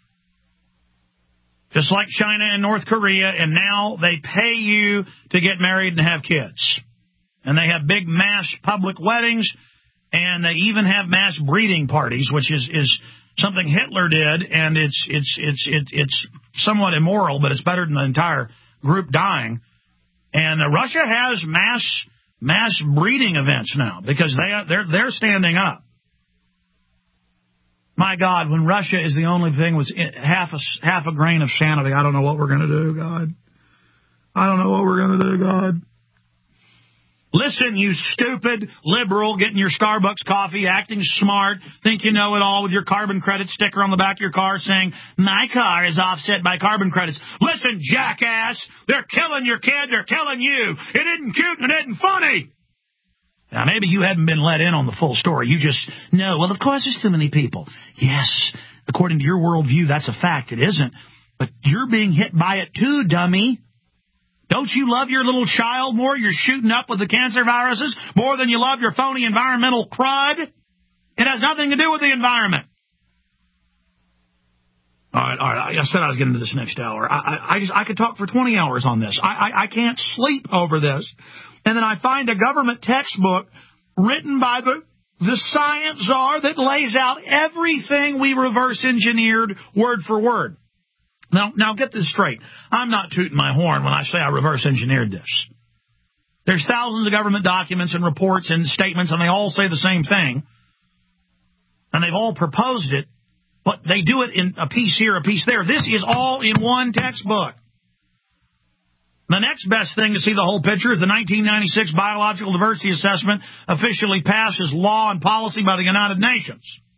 just like China and North Korea, and now they pay you to get married and have kids. And they have big mass public weddings, and they even have mass breeding parties, which is something Hitler did, and it's somewhat immoral, but it's better than the entire group dying. And Russia has mass breeding events now because they're standing up. My God, when Russia is the only thing with half a grain of sanity, I don't know what we're going to do, God. I don't know what we're going to do, God. Listen, you stupid liberal getting your Starbucks coffee, acting smart, think you know it all with your carbon credit sticker on the back of your car saying, my car is offset by carbon credits. Listen, jackass, they're killing your kid, they're killing you. It isn't cute and it isn't funny. Now, maybe you haven't been let in on the full story. You just know, well, of course there's too many people. Yes, according to your worldview, that's a fact. It isn't. But you're being hit by it too, dummy. Don't you love your little child more? You're shooting up with the cancer viruses more than you love your phony environmental crud? It has nothing to do with the environment. All right. I said I was getting into this next hour. I could talk for 20 hours on this. I can't sleep over this. And then I find a government textbook written by the science czar that lays out everything we reverse engineered word for word. Now get this straight. I'm not tooting my horn when I say I reverse engineered this. There's thousands of government documents and reports and statements, and they all say the same thing. And they've all proposed it, but they do it in a piece here, a piece there. This is all in one textbook. The next best thing to see the whole picture is the 1996 Biological Diversity Assessment officially passed as law and policy by the United Nations.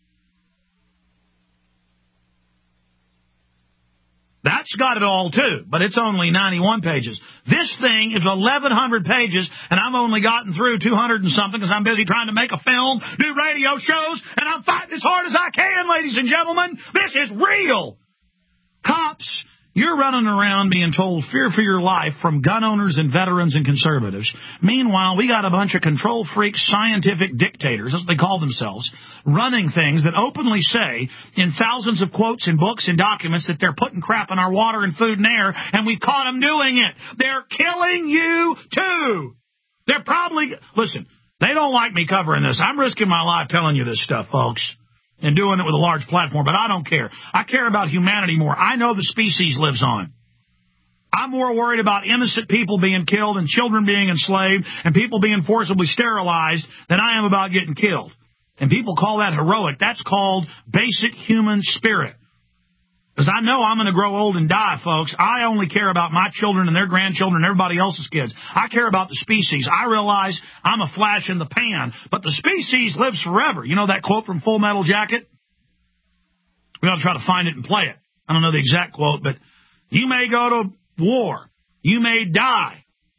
That's got it all, too, but it's only 91 pages. This thing is 1,100 pages, and I've only gotten through 200 and something because I'm busy trying to make a film, do radio shows, and I'm fighting as hard as I can, ladies and gentlemen. This is real. Cops, you're running around being told fear for your life from gun owners and veterans and conservatives. Meanwhile, we got a bunch of control freaks, scientific dictators, as they call themselves, running things that openly say in thousands of quotes and books and documents that they're putting crap in our water and food and air, and we've caught them doing it. They're killing you, too. They're probably... Listen, they don't like me covering this. I'm risking my life telling you this stuff, folks, and doing it with a large platform, but I don't care. I care about humanity more. I know the species lives on. I'm more worried about innocent people being killed and children being enslaved and people being forcibly sterilized than I am about getting killed. And people call that heroic. That's called basic human spirit. Because I know I'm going to grow old and die, folks. I only care about my children and their grandchildren and everybody else's kids. I care about the species. I realize I'm a flash in the pan, but the species lives forever. You know that quote from Full Metal Jacket? We ought to try to find it and play it. I don't know the exact quote, but you may go to war. You may die.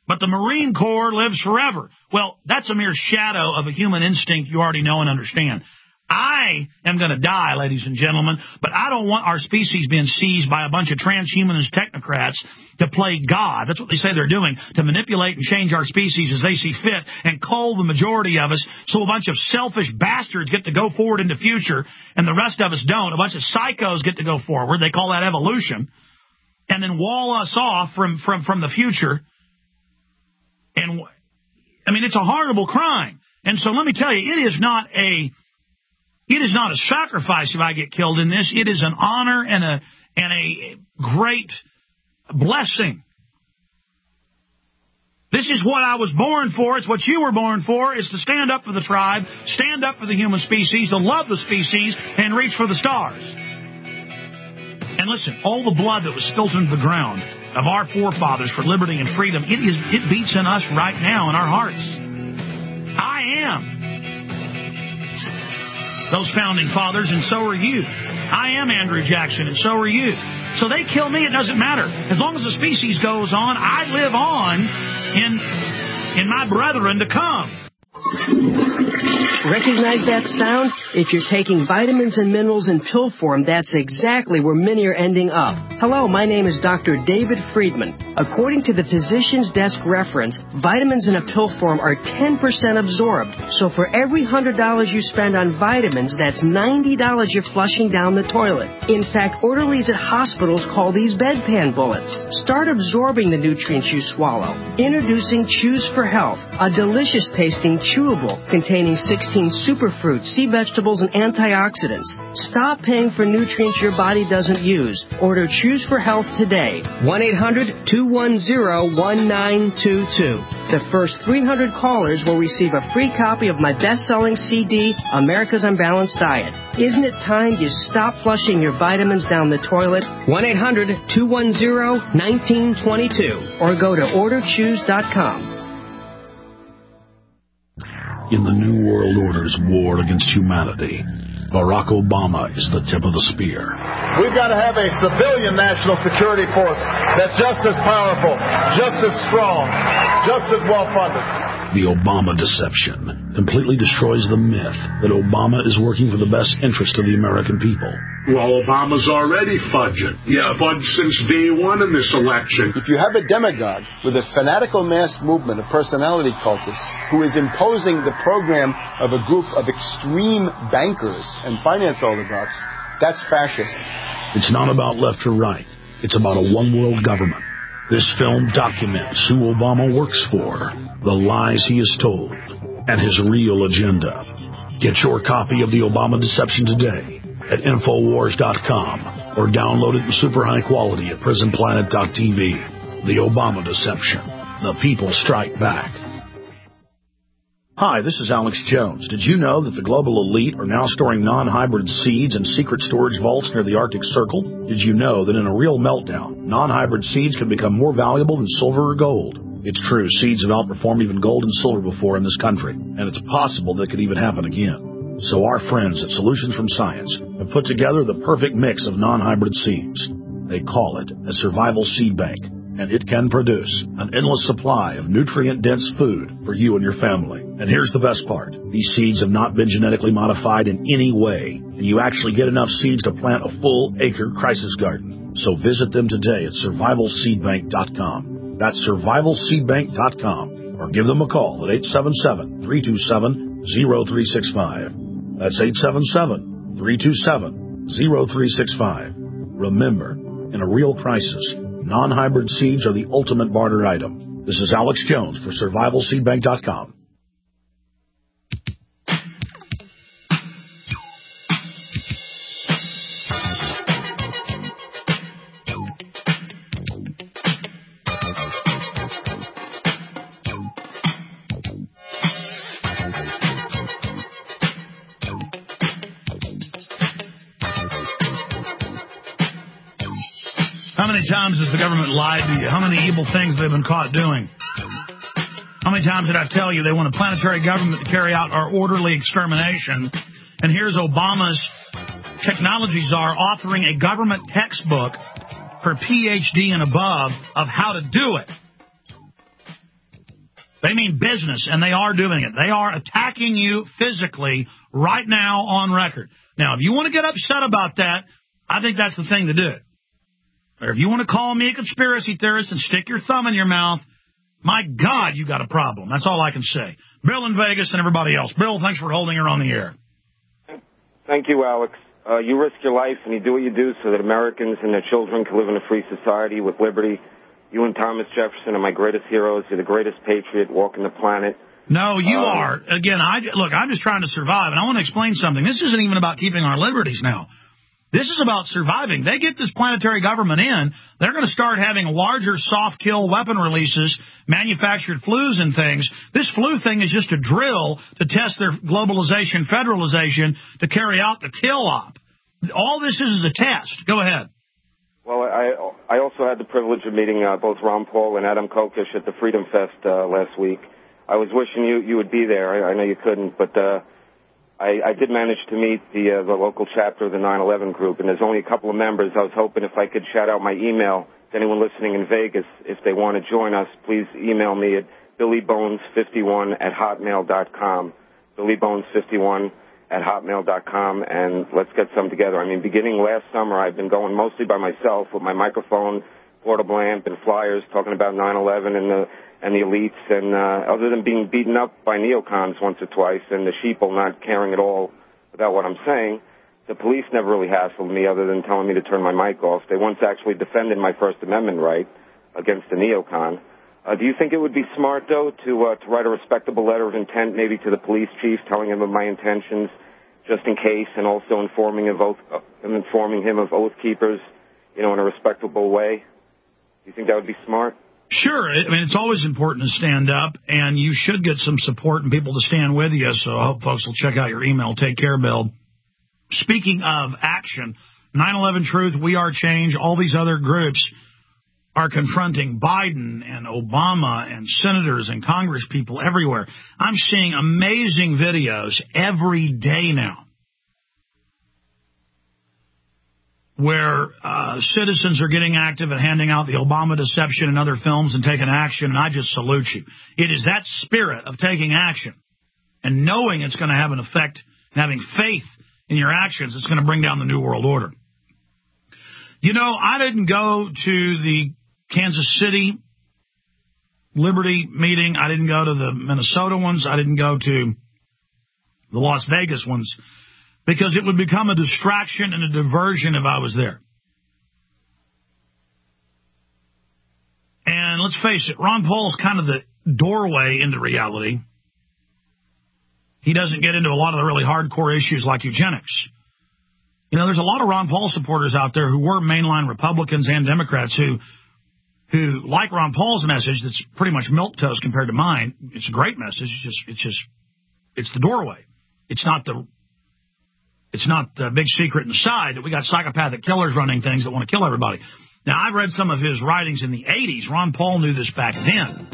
But the Marine Corps lives forever. Well, that's a mere shadow of a human instinct you already know and understand. I am going to die, ladies and gentlemen, but I don't want our species being seized by a bunch of transhumanist technocrats to play God. That's what they say they're doing, to manipulate and change our species as they see fit and cull the majority of us so a bunch of selfish bastards get to go forward in the future and the rest of us don't. A bunch of psychos get to go forward. They call that evolution. And then wall us off from the future. And, I mean, it's a horrible crime. And so let me tell you, it is not a sacrifice if I get killed in this. It is an honor and a great blessing. This is what I was born for. It's what you were born for, is to stand up for the tribe, stand up for the human species, to love the species, and reach for the stars. And listen, all the blood that was spilt into the ground of our forefathers for liberty and freedom, it beats in us right now in our hearts. I am those founding fathers, and so are you. I am Andrew Jackson, and so are you. So they kill me, it doesn't matter. As long as the species goes on, I live on in my brethren to come. Recognize that sound? If you're taking vitamins and minerals in pill form, that's exactly where many are ending up. Hello, my name is Dr. David Friedman. According to the Physician's Desk reference, vitamins in a pill form are 10% absorbed. So for every $100 you spend on vitamins, that's $90 you're flushing down the toilet. In fact, orderlies at hospitals call these bedpan bullets. Start absorbing the nutrients you swallow. Introducing Choose for Health, a delicious tasting chewable containing 16 superfruits, sea vegetables, and antioxidants. Stop paying for nutrients your body doesn't use. Order Choose for Health today. 1-800-210-1922. The first 300 callers will receive a free copy of my best-selling CD, America's Unbalanced Diet. Isn't it time you stop flushing your vitamins down the toilet? 1-800-210-1922 or go to orderchoose.com. In the New World Order's war against humanity, Barack Obama is the tip of the spear. We've got to have a civilian national security force that's just as powerful, just as strong, just as well-funded. The Obama deception completely destroys the myth that Obama is working for the best interest of the American people. Well, Obama's already fudging. He's fudged since day one in this election. If you have a demagogue with a fanatical mass movement of personality cultists who is imposing the program of a group of extreme bankers and finance oligarchs, that's fascist. It's not about left or right. It's about a one-world government. This film documents who Obama works for, the lies he has told, and his real agenda. Get your copy of The Obama Deception today at Infowars.com or download it in super high quality at PrisonPlanet.tv. The Obama Deception. The people strike back. Hi, this is Alex Jones. Did you know that the global elite are now storing non-hybrid seeds in secret storage vaults near the Arctic Circle? Did you know that in a real meltdown, non-hybrid seeds can become more valuable than silver or gold? It's true, seeds have outperformed even gold and silver before in this country, and it's possible that could even happen again. So our friends at Solutions from Science have put together the perfect mix of non-hybrid seeds. They call it a survival seed bank, and it can produce an endless supply of nutrient-dense food for you and your family. And here's the best part. These seeds have not been genetically modified in any way, and you actually get enough seeds to plant a full-acre crisis garden. So visit them today at survivalseedbank.com. That's survivalseedbank.com, or give them a call at 877-327-0365. That's 877-327-0365. Remember, in a real crisis, non-hybrid seeds are the ultimate barter item. This is Alex Jones for survivalseedbank.com. How many times has the government lied to you? How many evil things they've been caught doing? How many times did I tell you they want a planetary government to carry out our orderly extermination? And here's Obama's technology czar authoring a government textbook for PhD and above of how to do it. They mean business, and they are doing it. They are attacking you physically right now on record. Now, if you want to get upset about that, I think that's the thing to do. Or if you want to call me a conspiracy theorist and stick your thumb in your mouth, my God, you got a problem. That's all I can say. Bill in Vegas and everybody else. Bill, thanks for holding her on the air. Thank you, Alex. You risk your life and you do what you do so that Americans and their children can live in a free society with liberty. You and Thomas Jefferson are my greatest heroes. You're the greatest patriot walking the planet. No, you are. Again, look, I'm just trying to survive, and I want to explain something. This isn't even about keeping our liberties now. This is about surviving. They get this planetary government in, they're going to start having larger soft kill weapon releases, manufactured flus and things. This flu thing is just a drill to test their globalization, federalization, to carry out the kill op. All this is a test. Go ahead. Well, I also had the privilege of meeting both Ron Paul and Adam Kokesh at the Freedom Fest last week. I was wishing you would be there. I know you couldn't, but I did manage to meet the local chapter of the 9/11 group, and there's only a couple of members. I was hoping if I could shout out my email to anyone listening in Vegas, if they want to join us, please email me at billybones51@hotmail.com, billybones51@hotmail.com, and let's get some together. I mean, beginning last summer, I've been going mostly by myself with my microphone, portable amp, and flyers talking about 9/11 and the elites, and other than being beaten up by neocons once or twice and the sheeple not caring at all about what I'm saying, the police never really hassled me other than telling me to turn my mic off. They once actually defended my First Amendment right against a neocon. Do you think it would be smart, though, to write a respectable letter of intent maybe to the police chief telling him of my intentions just in case, and also informing him of Oath Keepers, in a respectable way? Do you think that would be smart? Sure. I mean, it's always important to stand up, and you should get some support and people to stand with you, so I hope folks will check out your email. Take care, Bill. Speaking of action, 9/11 Truth, We Are Change, all these other groups are confronting Biden and Obama and senators and Congress people everywhere. I'm seeing amazing videos every day now where citizens are getting active and handing out the Obama deception and other films and taking action, and I just salute you. It is that spirit of taking action and knowing it's going to have an effect and having faith in your actions that's going to bring down the New World Order. I didn't go to the Kansas City Liberty meeting. I didn't go to the Minnesota ones. I didn't go to the Las Vegas ones, because it would become a distraction and a diversion if I was there. And let's face it, Ron Paul's kind of the doorway into reality. He doesn't get into a lot of the really hardcore issues like eugenics. There's a lot of Ron Paul supporters out there who were mainline Republicans and Democrats who like Ron Paul's message that's pretty much milquetoast compared to mine. It's a great message. It's the doorway. It's not the big secret inside that we got psychopathic killers running things that want to kill everybody. Now, I've read some of his writings in the 80s. Ron Paul knew this back then.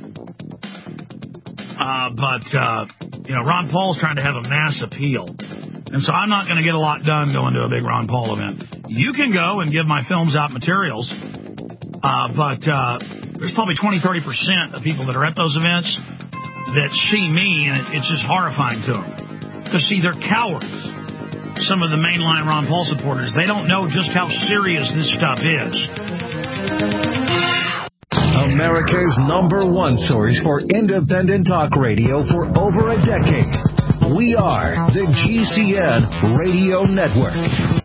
But Ron Paul's trying to have a mass appeal. And so I'm not going to get a lot done going to a big Ron Paul event. You can go and give my films out materials, but there's probably 20-30% of people that are at those events that see me, and it's just horrifying to them. Because, see, they're cowards. Some of the mainline Ron Paul supporters, they don't know just how serious this stuff is. America's #1 source for independent talk radio for over a decade. We are the GCN Radio Network.